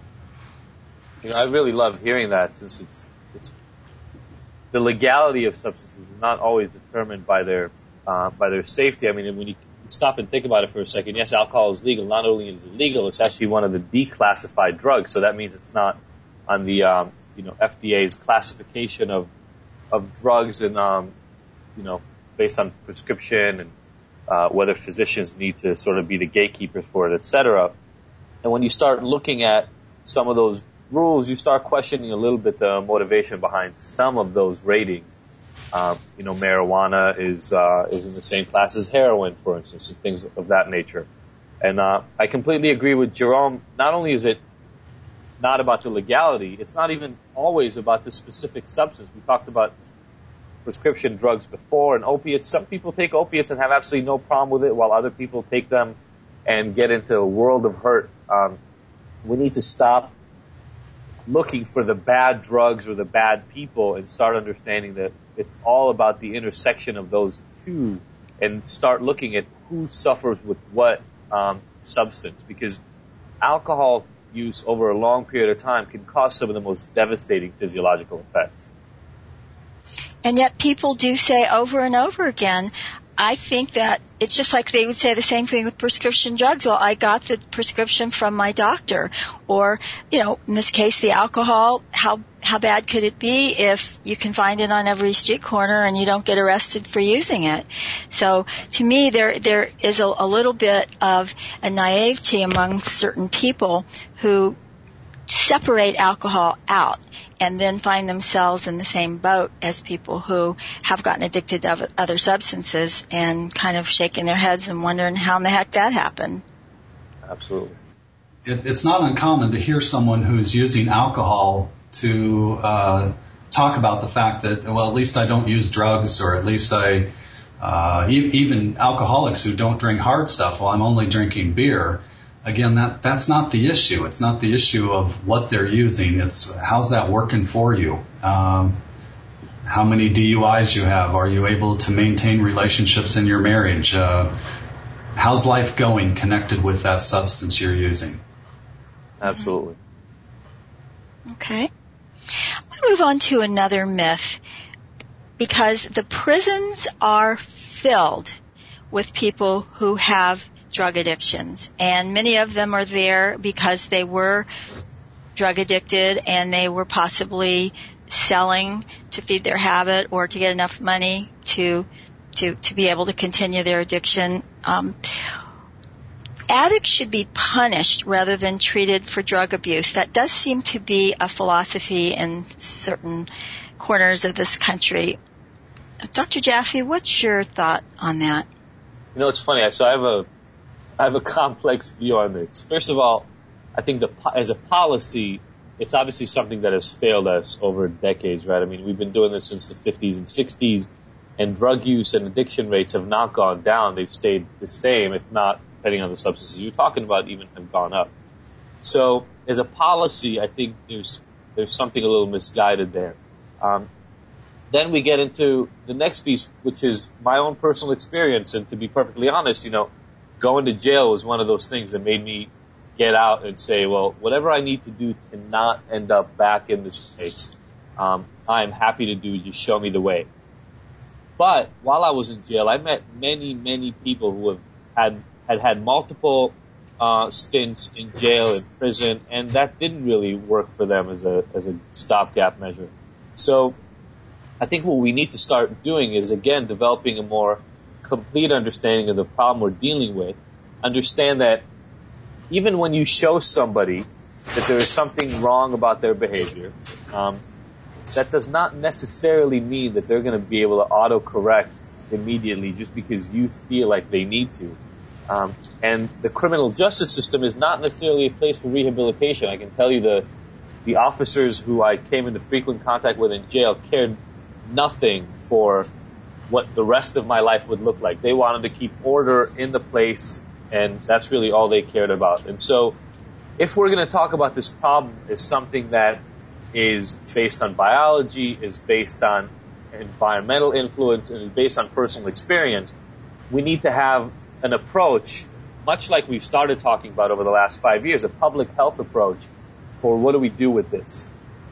[SPEAKER 3] You know, I really love hearing that since it's, it's the legality of substances is not always determined by their, uh, by their safety. I mean, when you stop and think about it for a second, yes, alcohol is legal. Not only is it legal, it's actually one of the declassified drugs. So that means it's not on the, um, you know, F D A's classification of of drugs and, um, you know, based on prescription and uh, whether physicians need to sort of be the gatekeepers for it, et cetera. And when you start looking at some of those rules, you start questioning a little bit the motivation behind some of those ratings. Um, you know, marijuana is uh, is in the same class as heroin, for instance, and things of that nature. And uh, I completely agree with Jerome. Not only is it not about the legality, it's not even always about the specific substance. We talked about prescription drugs before and opiates. Some people take opiates and have absolutely no problem with it, while other people take them and get into a world of hurt. Um, we need to stop looking for the bad drugs or the bad people and start understanding that it's all about the intersection of those two and start looking at who suffers with what um, substance, because alcohol use over a long period of time can cause some of the most devastating physiological effects.
[SPEAKER 2] And yet people do say over and over again, I think that it's just like they would say the same thing with prescription drugs. Well, I got the prescription from my doctor. Or, you know, in this case, the alcohol, how how bad could it be if you can find it on every street corner and you don't get arrested for using it? So to me, there there is a, a little bit of a naivety among certain people who separate alcohol out and then find themselves in the same boat as people who have gotten addicted to other substances and kind of shaking their heads and wondering how in the heck that happened.
[SPEAKER 3] Absolutely.
[SPEAKER 4] It, it's not uncommon to hear someone who's using alcohol to uh, talk about the fact that, well, at least I don't use drugs, or at least I, uh, e- even alcoholics who don't drink hard stuff, well, I'm only drinking beer. Again, that, that's not the issue. It's not the issue of what they're using. It's how's that working for you? Um, how many D U Is you have? Are you able to maintain relationships in your marriage? Uh, how's life going connected with that substance you're using?
[SPEAKER 3] Absolutely.
[SPEAKER 2] Okay. I'm going to move on to another myth, because the prisons are filled with people who have drug addictions, and many of them are there because they were drug addicted and they were possibly selling to feed their habit or to get enough money to to to be able to continue their addiction. Um, addicts should be punished rather than treated for drug abuse. That does seem to be a philosophy in certain corners of this country. Doctor Jaffe, what's your thought on that?
[SPEAKER 3] You know, it's funny. So I have a I have a complex view on this. First of all, I think the, as a policy, it's obviously something that has failed us over decades, right? I mean, we've been doing this since the fifties and sixties, and drug use and addiction rates have not gone down. They've stayed the same, if not, depending on the substances you're talking about, even have gone up. So as a policy, I think there's there's something a little misguided there. Um, then we get into the next piece, which is my own personal experience. And to be perfectly honest, you know, going to jail was one of those things that made me get out and say, well, whatever I need to do to not end up back in this place, um, I'm happy to do. Just show me the way. But while I was in jail, I met many, many people who have had had, had multiple uh, stints in jail and prison, and that didn't really work for them as a as a stopgap measure. So I think what we need to start doing is, again, developing a more complete understanding of the problem we're dealing with. Understand that even when you show somebody that there is something wrong about their behavior, um, that does not necessarily mean that they're going to be able to auto-correct immediately just because you feel like they need to. Um, and the criminal justice system is not necessarily a place for rehabilitation. I can tell you the the officers who I came into frequent contact with in jail cared nothing for what the rest of my life would look like. They wanted to keep order in the place, and that's really all they cared about. And so if we're going to talk about this problem as something that is based on biology, is based on environmental influence, and is based on personal experience, we need to have an approach, much like we've started talking about over the last five years, a public health approach for what do we do with this.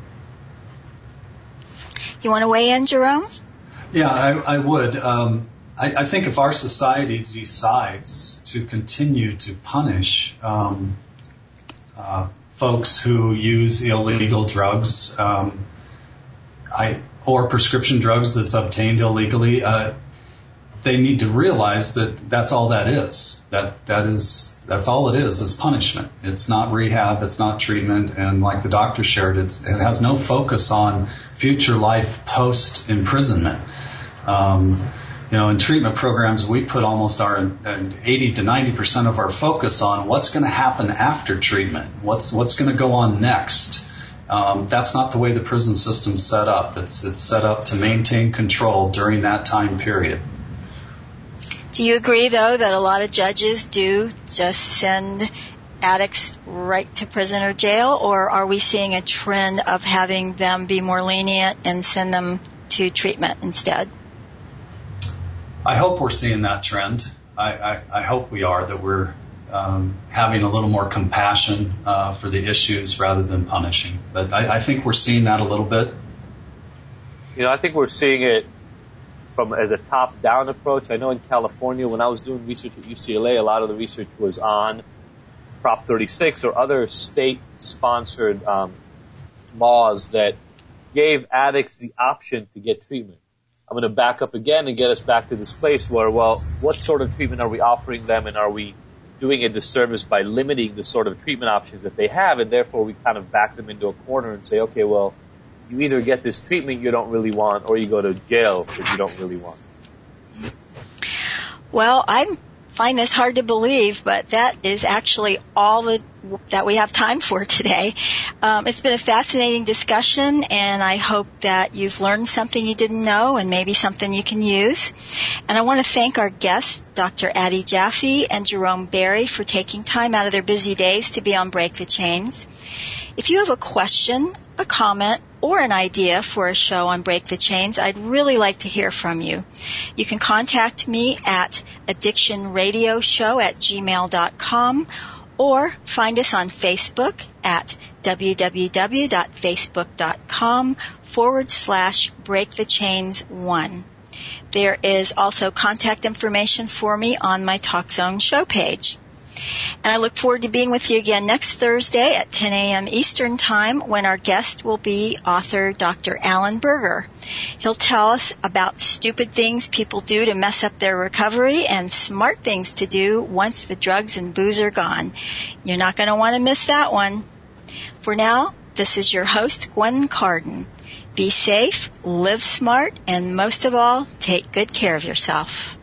[SPEAKER 2] You want to weigh in, Jerome?
[SPEAKER 4] Yeah, I, I would. Um, I, I think if our society decides to continue to punish um, uh, folks who use illegal drugs, um, I, or prescription drugs that's obtained illegally, uh, they need to realize that that's all that is. That that is that's all it is is punishment. It's not rehab. It's not treatment. And like the doctor shared, it, it has no focus on future life post imprisonment. Um, you know, in treatment programs, we put almost our eighty to ninety percent of our focus on what's going to happen after treatment. What's what's going to go on next. Um, that's not the way the prison system's set up. It's it's set up to maintain control during that time period.
[SPEAKER 2] Do you agree, though, that a lot of judges do just send addicts right to prison or jail, or are we seeing a trend of having them be more lenient and send them to treatment instead?
[SPEAKER 4] I hope we're seeing that trend. I, I, I hope we are, that we're um, having a little more compassion uh, for the issues rather than punishing. But I, I think we're seeing that a little bit.
[SPEAKER 3] You know, I think we're seeing it from as a top-down approach. I know in California, when I was doing research at U C L A, a lot of the research was on Prop thirty-six or other state-sponsored um, laws that gave addicts the option to get treatment. I'm going to back up again and get us back to this place where, well, what sort of treatment are we offering them, and are we doing a disservice by limiting the sort of treatment options that they have, and therefore we kind of back them into a corner and say, okay, well, you either get this treatment you don't really want, or you go to jail that you don't really want.
[SPEAKER 2] Well, I find this hard to believe, but that is actually all that, that we have time for today. Um, it's been a fascinating discussion, and I hope that you've learned something you didn't know and maybe something you can use. And I want to thank our guests, Doctor Addie Jaffe and Jerome Berry, for taking time out of their busy days to be on Break the Chains. If you have a question, a comment, or an idea for a show on Break the Chains, I'd really like to hear from you. You can contact me at addictionradioshow at gmail dot com or find us on Facebook at www.facebook.com forward slash Break the Chains one. There is also contact information for me on my TalkZone show page. And I look forward to being with you again next Thursday at ten a.m. Eastern Time when our guest will be author Doctor Alan Berger. He'll tell us about stupid things people do to mess up their recovery and smart things to do once the drugs and booze are gone. You're not going to want to miss that one. For now, this is your host, Gwen Carden. Be safe, live smart, and most of all, take good care of yourself.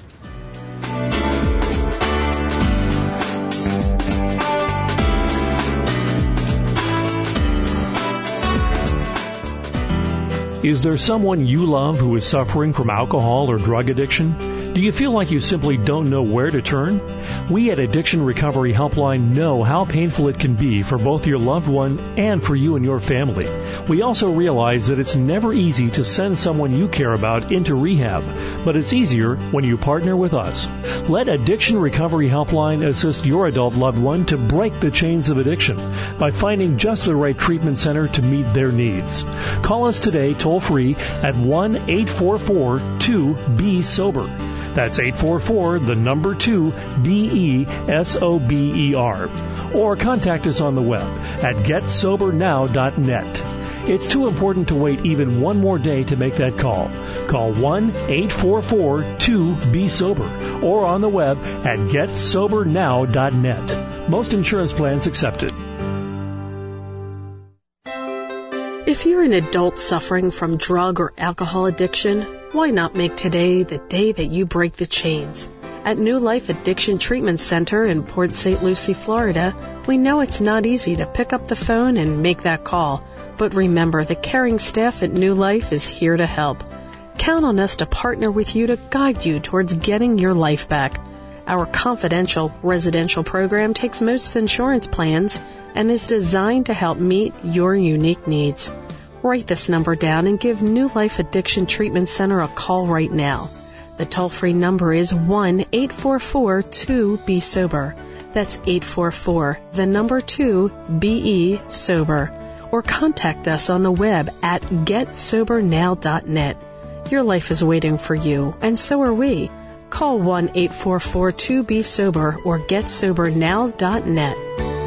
[SPEAKER 5] Is there someone you love who is suffering from alcohol or drug addiction? Do you feel like you simply don't know where to turn? We at Addiction Recovery Helpline know how painful it can be for both your loved one and for you and your family. We also realize that it's never easy to send someone you care about into rehab, but it's easier when you partner with us. Let Addiction Recovery Helpline assist your adult loved one to break the chains of addiction by finding just the right treatment center to meet their needs. Call us today toll free at one eight four four two B sober. That's eight four four, the number two, B E S O B E R. Or contact us on the web at get sober now dot net. It's too important to wait even one more day to make that call. Call one eight four four two B sober or on the web at get sober now dot net. Most insurance plans accepted.
[SPEAKER 6] If you're an adult suffering from drug or alcohol addiction, why not make today the day that you break the chains? At New Life Addiction Treatment Center in Port Saint Lucie, Florida, we know it's not easy to pick up the phone and make that call. But remember, the caring staff at New Life is here to help. Count on us to partner with you to guide you towards getting your life back. Our confidential residential program takes most insurance plans and is designed to help meet your unique needs. Write this number down and give New Life Addiction Treatment Center a call right now. The toll-free number is one eight four four two B sober. That's eight four four, the number two, B E sober. Or contact us on the web at get sober now dot net. Your life is waiting for you, and so are we. Call one eight four four two B sober or get sober now dot net.